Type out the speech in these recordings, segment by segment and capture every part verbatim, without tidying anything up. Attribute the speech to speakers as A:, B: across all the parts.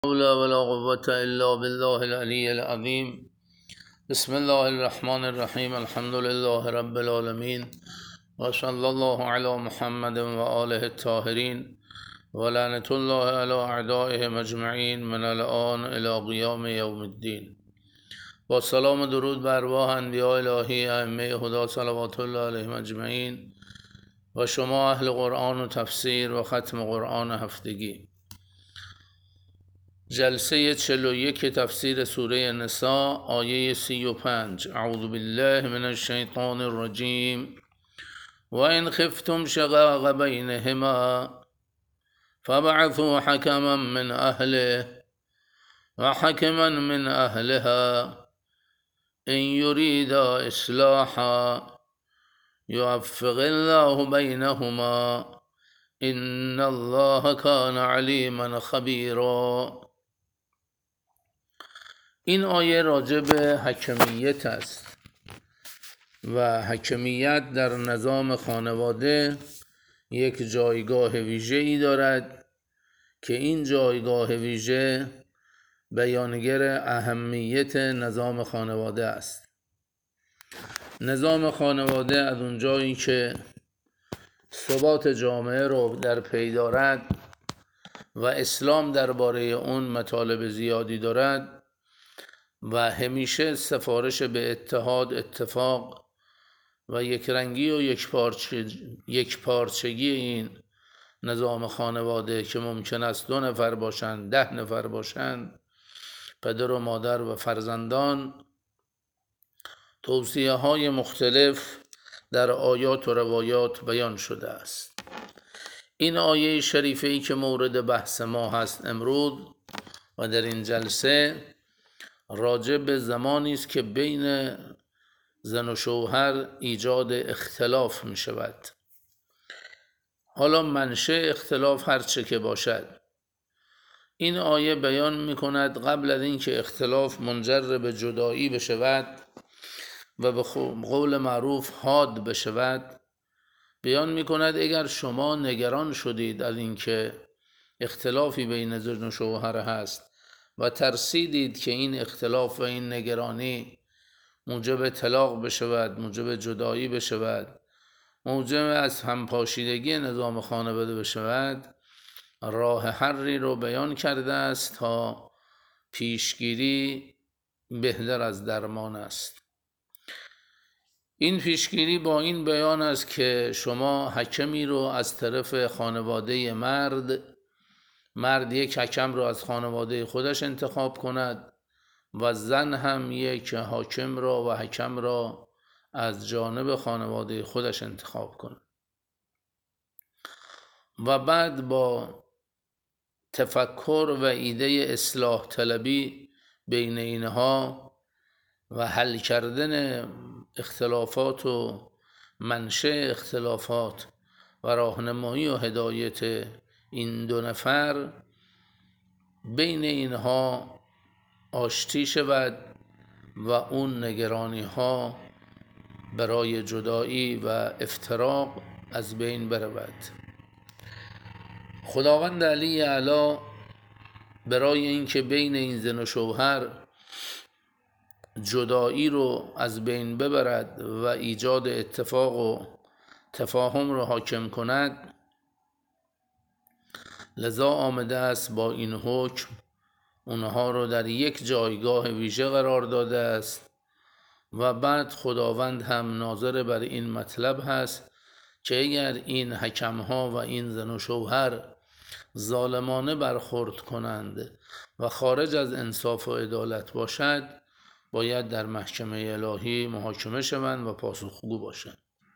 A: حول ولا قوة إلا بالله العلي العظيم. بسم الله الرحمن الرحيم. الحمد لله رب العالمين، وصلى الله على محمد وآله الطاهرين، ولعنة الله على أعدائهم أجمعين من الآن إلى قيام يوم الدين. با سلام و درود بر ارواح انبیاء الهی ائمه هدی صلوات الله علیهم اجمعین و شما اهل قرآن و تفسیر و ختم قرآن هفتگی. جلسه چهل و یک تفسیر سوره نساء، آیه سی و پنج. اعوذ بالله من الشیطان الرجیم. و ان خفتم شقاق بینهما فابعثوا حکما من اهله و حکما من اهلها ان یریدا اصلاحا یوفق الله بینهما ان الله کان علیما خبیرا. این آیه راجع به حکمیت است و حکمیت در نظام خانواده یک جایگاه ویژه‌ای دارد که این جایگاه ویژه بیانگر اهمیت نظام خانواده است. نظام خانواده از اونجایی که ثبات جامعه رو در پی دارد و اسلام درباره اون مطالب زیادی دارد و همیشه سفارش به اتحاد، اتفاق و یکرنگی و یک پارچگی این نظام خانواده که ممکن است دو نفر باشند، ده نفر باشند، پدر و مادر و فرزندان، توصیه های مختلف در آیات و روایات بیان شده است. این آیه شریفه ای که مورد بحث ما هست امروز و در این جلسه راجع به زمانی است که بین زن و شوهر ایجاد اختلاف می شود. حالا منشأ اختلاف هر چه که باشد، این آیه بیان می کند قبل از اینکه اختلاف منجر به جدایی بشود و به قول معروف حاد بشود، بیان می کند اگر شما نگران شدید از اینکه اختلافی بین زن و شوهر هست و ترسیدید که این اختلاف و این نگرانی موجب طلاق بشود، موجب جدایی بشود، موجب از همپاشیدگی نظام خانواده بشود، راه حلی رو بیان کرده است تا پیشگیری بهتر از درمان است. این پیشگیری با این بیان است که شما حکمی رو از طرف خانواده مرد مرد یک حکم را از خانواده خودش انتخاب کند و زن هم یک حاکم را و حکم را از جانب خانواده خودش انتخاب کند و بعد با تفکر و ایده اصلاح طلبی بین اینها و حل کردن اختلافات و منشأ اختلافات و راهنمایی و هدایت این دو نفر بین اینها آشتی شود و اون نگرانی ها برای جدایی و افتراق از بین برود. خداوند علی اعلی برای اینکه بین این زن و شوهر جدایی رو از بین ببرد و ایجاد اتفاق و تفاهم رو حاکم کند، لذا آمده است با این حکم اونها رو در یک جایگاه ویژه قرار داده است و بعد خداوند هم ناظر بر این مطلب هست که اگر این حکم ها و این زن و شوهر ظالمانه برخورد کنند و خارج از انصاف و عدالت باشد، باید در محکمه الهی محاکمه شوند و پاسخگو باشند.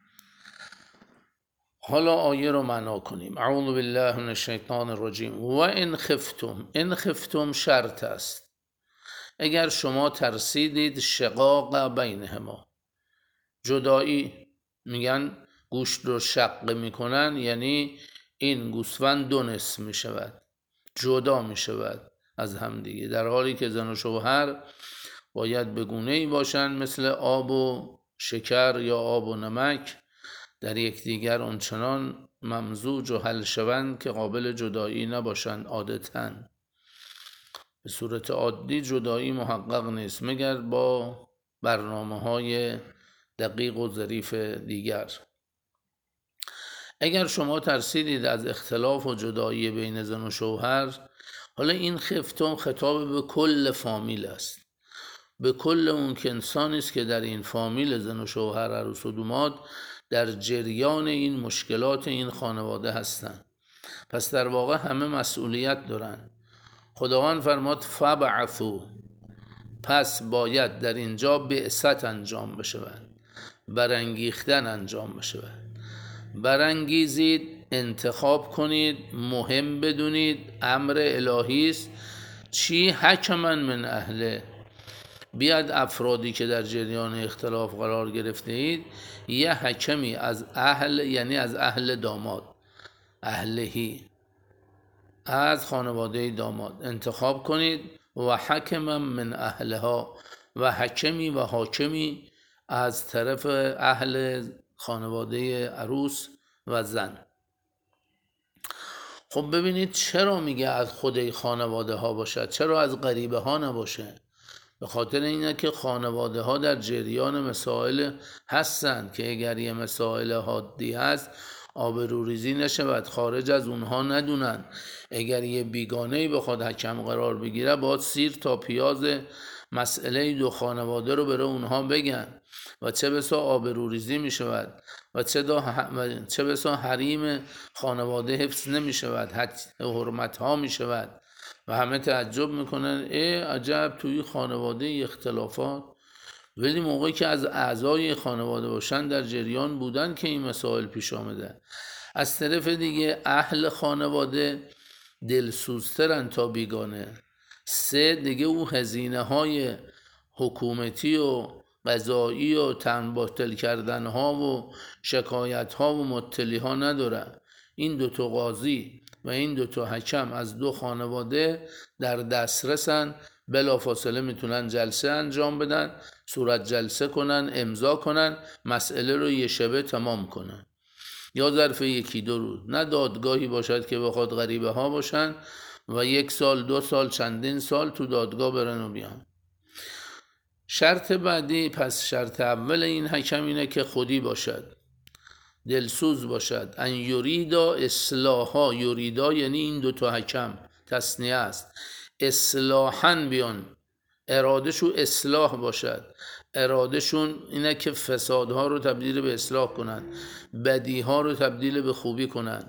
A: حالا آیه رو معنا کنیم. اعوذ بالله من الشیطان الرجیم. و ان خفتم، ان خفتم شرط است، اگر شما ترسیدید، شقاق بینهما، جدایی، میگن گوشت رو شق میکنن، یعنی این گوسفند دو نصف میشود، جدا میشود از همدیگه، در حالی که زن و شوهر باید به گونه‌ای باشن مثل آب و شکر یا آب و نمک، در یکدیگر آنچنان ممزوج و حل شوند که قابل جدایی نباشند عادتاً. به صورت عادی جدایی محقق نیست مگر با برنامه های دقیق و ظریف دیگر. اگر شما ترسیدید از اختلاف و جدایی بین زن و شوهر، حالا این خفتم خطاب به کل فامیل است، به کل اون که انسانی است که در این فامیل زن و شوهر، عروس و داماد در جریان این مشکلات این خانواده هستند. پس در واقع همه مسئولیت دارن. خداوند فرماد فبعثوا، پس باید در اینجا بعثت انجام بشود، برانگیختن انجام بشود. برانگیزید، انتخاب کنید، مهم بدونید، امر الهی است. چی؟ حکما من اهله، بیاد افرادی که در جریان اختلاف قرار گرفته اید یه حکمی از اهل، یعنی از اهل داماد، اهلهی، از خانواده داماد انتخاب کنید و حکما من اهلها، و حکمی و حاکمی از طرف اهل خانواده عروس و زن. خب ببینید چرا میگه از خود خانواده ها باشد، چرا از غریبه ها نباشه؟ به خاطر اینه که خانواده ها در جریان مسائل هستند که اگر یه مسائل حادی هست آبروریزی نشود، خارج از اونها ندونن. اگر یه بیگانه‌ای بخواد حکم قرار بگیره باید سیر تا پیاز مسئله دو خانواده رو بره اونها بگن و چه بسا آبروریزی می شود و چه, ح... چه بسا حریم خانواده حفظ نمی شود، حرمت ها می شود و همه تعجب میکنن ای عجب توی خانواده اختلافات. ولی موقعی که از اعضای خانواده باشن در جریان بودن که این مسائل پیش آمده. از طرف دیگه اهل خانواده دلسوزترن تا بیگانه. سه دیگه او هزینه های حکومتی و قضایی و تنباطل کردن ها و شکایت ها و مطلی ها نداره. این دوتا قاضی و این دوتا حکم از دو خانواده در دسترسن، بلافاصله میتونن جلسه انجام بدن، صورت جلسه کنن، امضا کنن، مسئله رو یه شبه تمام کنن یا ظرف یکی دو روز. نه دادگاهی باشد که بخواد غریبه ها باشن و یک سال دو سال چندین سال تو دادگاه برن و بیان. شرط بعدی، پس شرط اول این حکم اینه که خودی باشد، دلسوز باشد. ان یریدا اصلاحا، یریدا یعنی این دوتا حکم، تثنیه است، اصلاحاً بیان، ارادهشون اصلاح باشد. ارادهشون اینه که فسادها رو تبدیل به اصلاح کنن، بدیها رو تبدیل به خوبی کنن،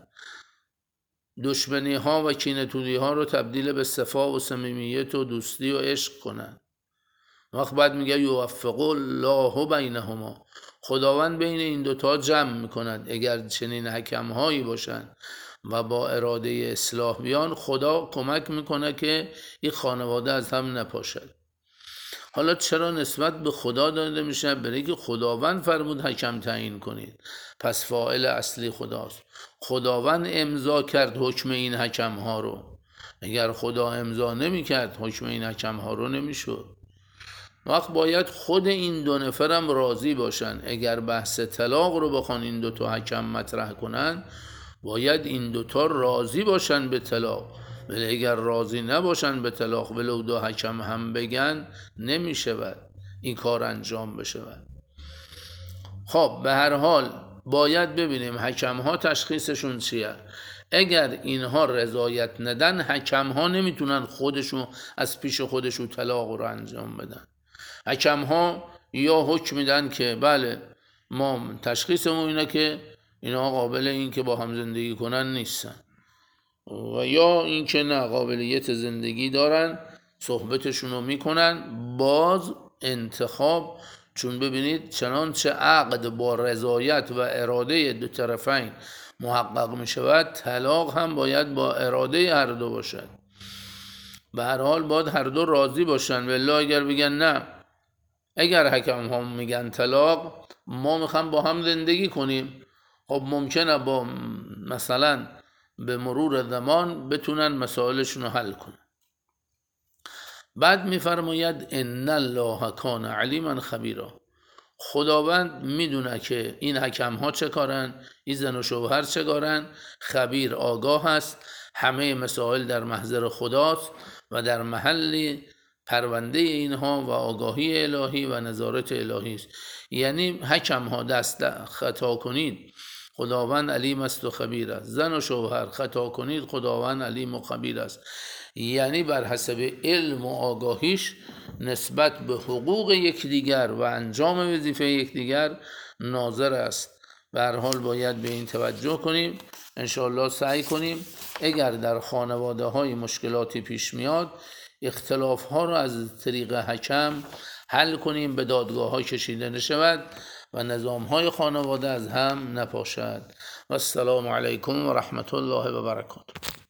A: دشمنی ها و کینه‌توزی ها رو تبدیل به صفا و صمیمیت و دوستی و عشق کنن. وقت بعد میگه یوفق الله بینهما، خداوند بین این دوتا جمع میکند. اگر چنین حکم هایی باشن و با اراده اصلاح بیان، خدا کمک میکنه که این خانواده از هم نپاشد. حالا چرا نسبت به خدا داده میشه؟ برای که خداوند فرمود حکم تعیین کنید، پس فاعل اصلی خداست. خداوند امضا کرد حکم این حکم ها رو، اگر خدا امضا نمی کرد حکم این حکم ها رو نمیشد. وقت باید خود این دو نفرم راضی باشن. اگر بحث طلاق رو بخوان این دوتا حکم مطرح کنن باید این دوتا راضی باشن به طلاق، ولی اگر راضی نباشن به طلاق ولو دو حکم هم بگن نمیشود این کار انجام بشود. خب به هر حال باید ببینیم حکم ها تشخیصشون چیه. اگر اینها رضایت ندن حکم ها نمیتونن خودشون از پیش خودشون طلاق رو انجام بدن. حکم ها یا حکم میدن که بله ما تشخیصمون اینه که اینا قابل این که با هم زندگی کنن نیستن، و یا این که نه قابلیت زندگی دارن، صحبتشون رو میکنن. باز انتخاب، چون ببینید چنانچه عقد با رضایت و اراده دو طرفین محقق میشود، طلاق هم باید با اراده هر دو باشد. به هر حال باید هر دو راضی باشن. والله اگر بگن نه، اگر حکم ها میگن طلاق، ما میخوام با هم زندگی کنیم، خب ممکنه با مثلا به مرور زمان بتونن مسائلشون رو حل کنن. بعد میفرماید ان الله کان علیما خبیرا، خداوند میدونه که این حکم ها چه کارن، این زن و شوهر چه کارن، خبیر آگاه است، همه مسائل در محضر خداست و در محل پرونده اینها و آگاهی الهی و نظارت الهی است. یعنی حکم ها دست خطا کنید خداوند علیم است و خبیر است. زن و شوهر خطا کنید خداوند علیم و خبیر است. یعنی بر حسب علم و آگاهیش نسبت به حقوق یکدیگر و انجام وظیفه یکدیگر ناظر است. به هر حال باید به این توجه کنیم. انشاءالله سعی کنیم اگر در خانواده های مشکلاتی پیش میاد اختلاف ها را از طریق حکم حل کنیم، به دادگاه ها کشیده نشود و نظام های خانواده از هم نپاشد. و السلام علیکم و رحمت الله و برکاته.